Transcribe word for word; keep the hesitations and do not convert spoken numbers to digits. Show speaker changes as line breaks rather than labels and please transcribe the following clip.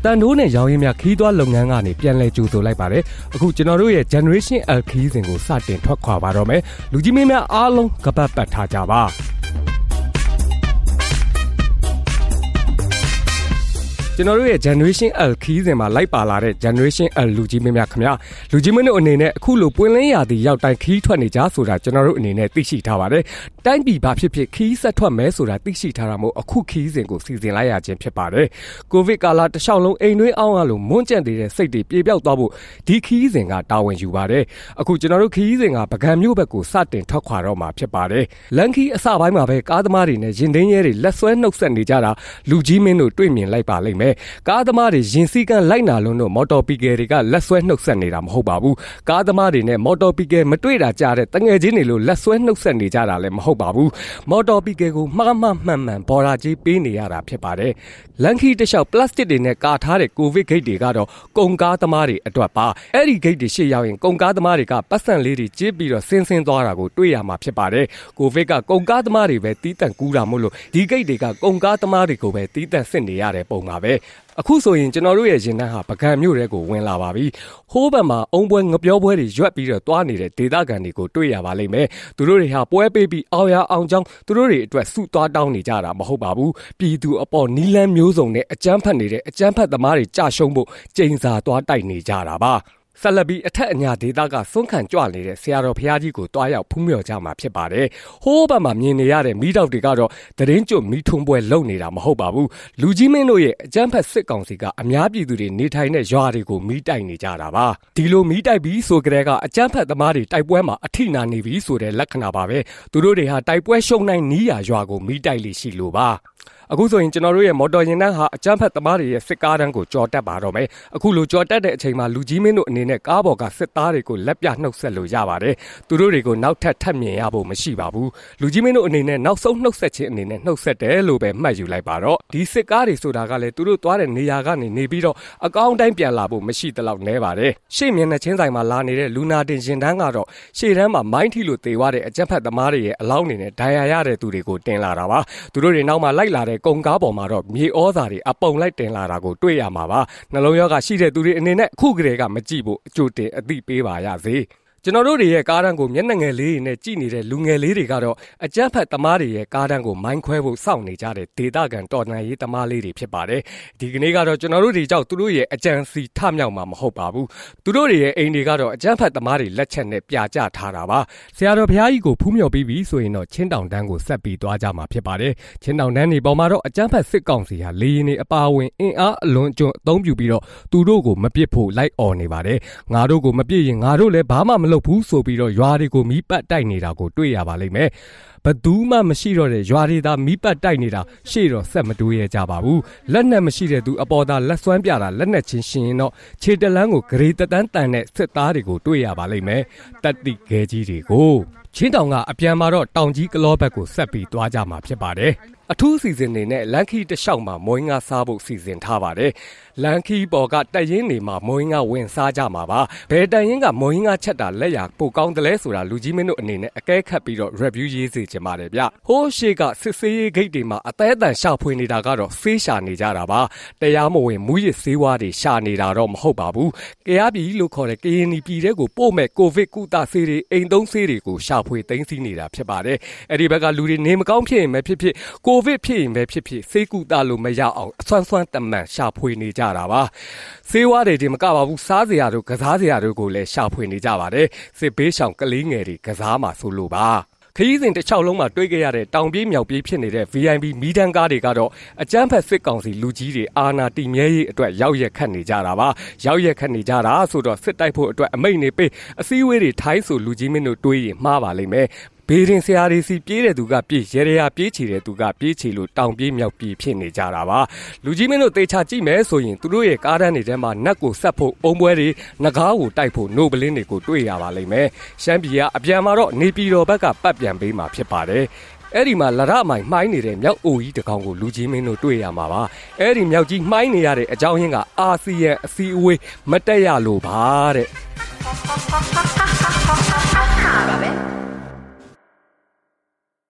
တန်ထိုးနဲ့ရောင်းရင်းများခီးသွွားလုပ်ငန်းကနေပြန်လည်ကြိုဆိုလိုက်ပါတယ်အခုကျွန်တော်တို့ရဲ့ Generation L ခီးစဉ်ကိုစတင်ထွက်ခွာပါတော့မယ်လူကြီးမင်းများအားလုံးကပတ်ပတ်ထားကြပါကျွန်တော်တို့ရဲ့ Generation L ခီးစဉ်မှာလိုက်ပါလာတဲ့ Generation L လူကြီးမင်းများခင်ဗျာလူကြီးမင်းတို့အနေနဲ့အခုလိုပွင့်လင်းရာသီရောက်တိုင်းခီးထွက်နေကြဆိုတာကျွန်တော်တို့အနေနဲ့သိရှိထားပါတယ်တိုင်းပြည်ဘာဖြစ်ဖြစ်ခီးဆက်ထွက်မဲဆိုတာသိရှိထားတာမို့အခုခီးစဉ်ကိုစီစဉ်လိုက်ရခြင်းဖြစ်ပါတယ်ကိုဗစ်ကာလတစ်လျှောက်လုံးအိမ်တွင်းအောင်အားလို့မွန်းကျန်နေတဲ့စိတ်တွေပြေပြောက်သွားဖို့ဒီခီးစဉ်ကတာဝန်ယူပါတယ်အခုကျွန်တော်တို့ခီးစဉ်ကပကံမျိုးဘက်ကိုစတင်ထွက်ခွာတော့မှာဖြစ်ပါတယ်လန်ခီးအစပိုင်းမှာပဲကားသမားတွေနဲ့ရင်သိမ်းရဲတွေလက်ဆွဲနှုတ်ဆက်နေကြတာလူကြီးမင်းတို့တွေ့မြင်လိုက်ပါလိမ့်မယ်ကားသမားတွေရင်စည်းကမ်းလိုက်နာလုံးတို့မော်တော်ပီကယ်တွေကလက်ဆွဲနှုတ်ဆက်နေတာမဟုတ်ပါဘူးကားသမားတွေနဲ့မော်တော်ပီကယ်မတွေ့တာကြားတဲ့တငယ်ချင်းတွေလို့လက်ဆွဲနှုတ်ဆက်နေကြတာလည်းမဟုတ်ပါဘူးမော်တော်ပီကယ်ကိုမှားမှမှန်မှန်ဘော်ရာကြီးပေးနေရတာဖြစ်ပါတယ်လန်ခီးတစ်လျှောက်ပလတ်စတစ်တွေနဲ့ကာထားတဲ့ကိုဗစ်ဂိတ်တွေကတော့ကုန်ကားသမားတွေအတွက်ပါအဲ့ဒီဂိတ်တွေရှေ့ရောက်ရင်ကုန်ကားသမားတွေကပတ်စံလေးတွေကျစ်ပြီးတော့ဆင်းဆင်းသွားတာကိုတွေ့ရမှာဖြစ်ပါတယ်ကိုဗစ်ကကုန်ကားသမားတွေပဲတီးတန့်ကူးတာမို့လို့ဒီဂိတ်တွေကကုန်ကားသမားတွေကိုပဲတီးတန့်စစ်နေရတဲ့ပုံပါပဲအခုဆိုရင်ကျွန်တော်တို့ရဲ့ရင်နှန်းဟာပကံမြို့ထဲကိုဝင်လာပါပြီဟိုးဘက်မှာအုံပွဲငပြောပွဲတွေရွက်ပြီးတော့တွားနေတဲ့ဒေသခံတွေကိုတွေ့ရပါလိမ့်မယ်သူတို့တွေဟာပွဲပေးပြီးအောင်ရအောင်ကြောင်းသူတို့တွေအတွက်စုသွားတောင်းနေကြတာမဟုတ်ပါဘူးပြည်သူအပေါ်နီးလန်းမျိုးစုံနဲ့အကြမ်းဖက်နေတဲ့အကြမ်းဖက်သမားတွေကြာရှုံးဖို့ကြိမ်စာသွားတိုက်နေကြတာပါဆက်လက်ပြီးအထက်အညာဒေသကစွန့်ခံကြွနေတဲ့ဆရာတော်ဘုရားကြီးကိုတွားရောက်ဖူးမြော်ကြမှာဖြစ်ပါတယ်။ဟိုးဘက်မှာမြင်နေရတဲ့မိတောက်တွေကတော့သတင်းကျွတ်မိထုံပွဲလုပ်နေတာမဟုတ်ပါဘူး။လူကြီးမင်းတို့ရဲ့အကြမ်းဖက်စစ်ကောင်စီကအများပြည်သူတွေနေထိုင်တဲ့ရွာတွေကိုမိတိုက်နေကြတာပါ။ဒီလိုမိတိုက်ပြီးဆိုကြတဲ့ကအကြမ်းဖက်သမားတွေတိုက်ပွဲမှာအထိနာနေပြီဆိုတဲ့လက္ခဏာပါပဲ။သူတို့တွေဟာတိုက်ပွဲရှုံနိုင်နီးရာရွာကိုမိတိုက်လိရှိလို့ပါ။အခုဆိုရင်ကျွန်တော်တို့ရဲ့မော်တော်ယာဉ်တန်းဟာအကြမ်းဖက်သမားတွေရဲ့စစ်ကားတန်းကိုကြော်တက်ပါတော့မယ်အခုလိုကြော်တက်တဲ့အချိန်မှာလူကြီးမင်းတို့အနေနဲ့ကားပေါ်ကစစ်သားတွေကိုလက်ပြနှုတ်ဆက်လို့ရပါတယ်သူတို့တွေကိုနောက်ထပ်ထပ်မြင်ရဖို့မရှိပါဘူးလူကြီးမင်းတို့အနေနဲ့နောက်ဆုံးနှုတ်ဆက်ခြင်းအနေနဲ့နှုတ်ဆက်တယ်လို့ပဲမှတ်ယူလိုက်ပါတော့ဒီစစ်ကားတွေဆိုတာကလည်းသူတို့သွားတဲ့နေရာကနေနေပြီးတော့အကောင်းတိုင်းပြန်လာဖို့မရှိတလောက်နဲပါတယ်ရှေ့မျက်နှာချင်းဆိုင်မှာလာနေတဲ့လူနာတင်ရင်တန်းကတော့ရှေ့တန်းမှာမိုင်းထီလို့တေသွားတဲ့အကြမ်းဖက်သမားတွေရဲ့အလောင်းတွေနဲ့ဒဏ်ရာရတဲ့သူတွေကိုတင်လာတာပါသူတို့တွေနောက်မှာလိုက်လာတဲ့ကုန်ကားပေါ်မှာတော့မြေဩဇာတွေအပုံလိုက်တင်လာတာကိုတွေ့ရမှာပါနှလုံးရောဂါရှိတဲ့သူတွေအနေနဲ့အခုကတည်းကမကြည့်ဖို့အကြိုတင်အသိပေးပါရစေကျွန်တော်တို့တွေရဲ့ကားတန်းကိုမျက်နှာငယ်လေးတွေနဲ့ကြည့်နေတဲ့လူငယ်လေးတွေကတော့အကြမ်းဖက်သမားတွေရဲ့ကားတန်းကိုမိုင်းခွဲဖို့စောင့်နေကြတဲ့ဒေသခံတော်လှန်ရေးသမားလေးတွေဖြစ်ပါတယ်ဒီကနေ့ကတော့ကျွန်တော်တို့တွေကြောက်သူတို့ရဲ့အကြံစီထမြောက်မှာမဟုတ်ပါဘူးသူတို့တွေရဲ့အိမ်တွေကတော့အကြမ်းဖက်သမားတွေလက်ချက်နဲ့ပြကြထားတာပါဆရာတော်ဘုရားကြီးကိုဖူးမြော်ပြီးပြီဆိုရင်တော့ချင်းတောင်တန်းကိုဆက်ပြီးသွားကြမှာဖြစ်ပါတယ်ချင်းတောင်တန်းတွေပေါ်မှာတော့အကြမ်းဖက်စစ်ကောင်စီဟာလေရင်တွေအပါအဝင်အင်အားအလွန်ကျွံအသုံးပြုပြီးတော့သူတို့ကိုမပစ်ဖို့လိုက်អော်နေပါတယ်ငါတို့ကိုမပစ်ရင်ငါတို့လည်းဘာမှမလုပ်ဘူးဆိုပြီးတော့ရွာတွေကိုမီးပတ်တိုက်နေတာကိုတွေ့ရပါလိမ့်မယ်ဘသူမှမရှိတော့တဲ့ရွာတွေသာမီးပတ်တိုက်နေတာရှေ့တော့ဆက်မတိုးရကြပါဘူးလက်နက်မရှိတဲ့သူအပေါ်သားလက်စွမ်းပြတာလက်နက်ချင်းရှင်ရင်တော့ခြေတလန်းကိုဂရေတတန်းတန်တဲ့စစ်သားတွေကိုတွေ့ရပါလိမ့်မယ်တက်တိခဲကြီးတွေကိုချင်းတောင်ကအပြန်မှာတော့တောင်ကြီးကလောဘက်ကိုဆက်ပြီးသွားကြမှာဖြစ်ပါတယ်အထူးစီစဉ်နေနဲ့လန်ခီတစ်လျှောက်မှာမွေးငါစားဖို့စီစဉ်ထားပါတယ်လန်ခီပေါ်ကတက်ရင်နေမှာမွေးငါဝင်စားကြမှာပါဘယ်တက်ရင်ကမွေးငါချက်တာလက်ရပိုကောင်းတယ်လဲဆိုတာလူကြီးမင်းတို့အနေနဲ့အကဲခတ်ပြီးတော့ review ရေးစီချင်ပါတယ်ဗျဟိုးရှေ့ကစစ်ဆေးရေးဂိတ်တွေမှာအသေးအတန်ရှာဖွေနေတာကတော့ဆေးရှာနေကြတာပါတရားမဝင်မူရစ်ဆေးဝါးတွေရှာနေတာတော့မဟုတ်ပါဘူးကရပြည်လို့ခေါ်တဲ့ကရင်ပြည်တဲ့ကိုပို့မဲ့ကိုဗစ်ကုသဆေးတွေအိမ်သုံးဆေးတွေကိုရှာဖွေသိမ်းဆည်းနေတာဖြစ်ပါတယ်အဲ့ဒီဘက်ကလူတွေနေမကောင်းဖြစ်ရင်ပဲဖြစ်ဖြစ်ကိုဗစ်ဖြစ်ရင်ပဲဖြစ်ဖြစ်ဆေးကုသလို့မရအောင်အဆွမ်းဆွမ်းတမန်ရှာဖွေနေကြတာပါဆေးဝါးတွေဒီမကပါဘူးစားစရာတို့ကစားစရာတို့ကိုလည်းရှာဖွေနေကြပါတယ်စစ်ဘေးရှောင်ကလေးငယ်တွေကစားမှာဆိုလို့ပါခရီးစဉ်တစ်ချောင်းလုံးမှာတွေ့ကြရတဲ့တောင်ပြေးမြောက်ပြေးဖြစ်နေတဲ့ ဗီ အိုင် ပီ မီးတန်းကားတွေကတော့အကြမ်းဖက်စစ်ကောင်စီလူကြီးတွေအာဏာတည်မြဲရေးအတွက်ရောက်ရက်ခတ်နေကြတာပါရောက်ရက်ခတ်နေကြတာဆိုတော့စစ်တိုက်ဖို့အတွက်အမိန့်နေပေးအစည်းအဝေးတွေထိုင်းဆိုလူကြီးမင်းတို့တွေးရင်မှားပါလိမ့်မယ်ဘေးရင်ဆရာတွေစီပြေးတဲ့သူကပြေးရဲရပြေးချီတဲ့သူကပြေးချီလို့တောင်ပြေးမြောက်ပြေးဖြစ်နေကြတာပါလူကြီးမင်းတို့တေချာကြည့်မယ်ဆိုရင်သူတို့ရဲ့ကားတန်းတွေထဲမှာနတ်ကိုဆက်ဖို့အုံပွဲတွေငကားကိုတိုက်ဖို့နိုဘလင်းတွေကိုတွေ့ရပါလိမ့်မယ်ရှမ်းပြည်ကအပြန်မှာတော့နေပြည်တော်ဘက်ကပတ်ပြန်ပေးမှာဖြစ်ပါတယ်အဲ့ဒီမှာလရမိုင်မှိုင်းနေတဲ့မြောက်အိုကြီးတကောင်ကိုလူကြီးမင်းတို့တွေ့ရမှာပါအဲ့ဒီမြောက်ကြီးမှိုင်းနေရတဲ့အကြောင်းရင်းကအာဆီယံအစည်းအဝေးမတက်ရလို့ပါတဲ့